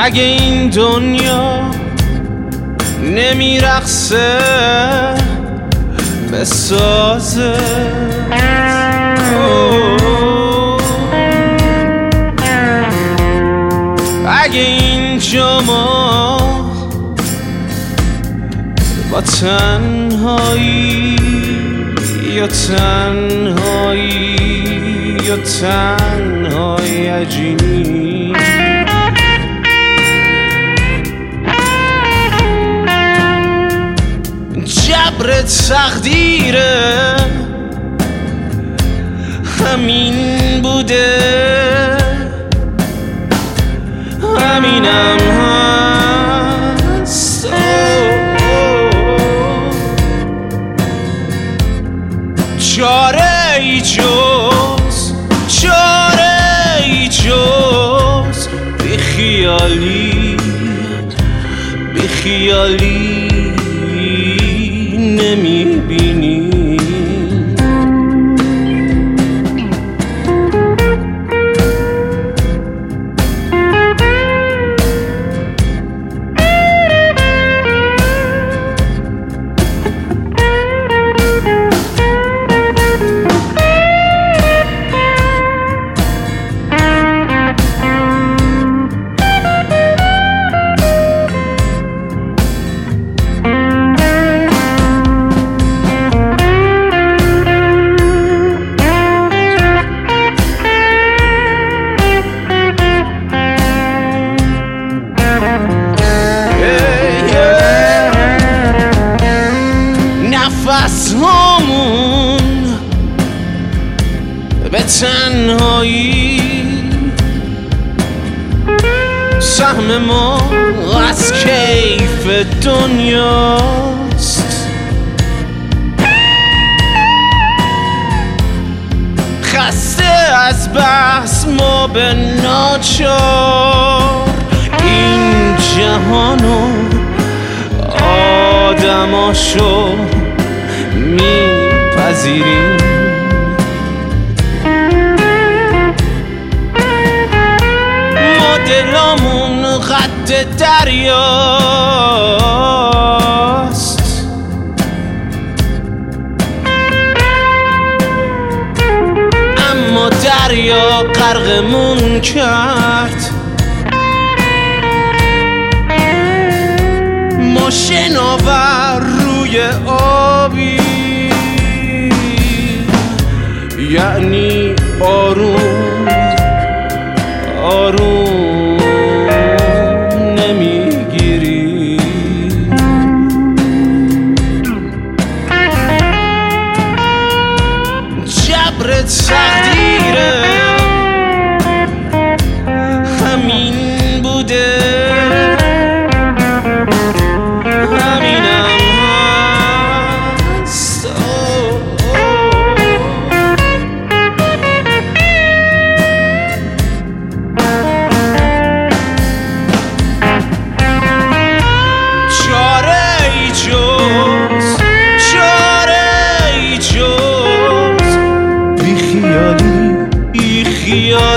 اگه این دنیا نمیرقصه بسازه، اگه اینجا ما با تنهایی یا تنهایی یا تنهایی عجینی، جبر تقدیره همین بوده، همینم هست. چاره ای جز، چاره ای جز بیخیالی، بیخیالی نمیبینی. نفس هامون به تنهایی، سهم ما از کیف دنیاست. خسته از بحث ما به ناچار این جهانو آدماشو میپذیریم. ما دلامون قد دریاست، اما دریا غرقمون کرد. ما شناور روی آبی، یعنی آروم آروم نمیگیری. جبر تقدیره همین بوده، همینم هست. چاره ای جز، چاره ای جز بیخیالی، بیخیالی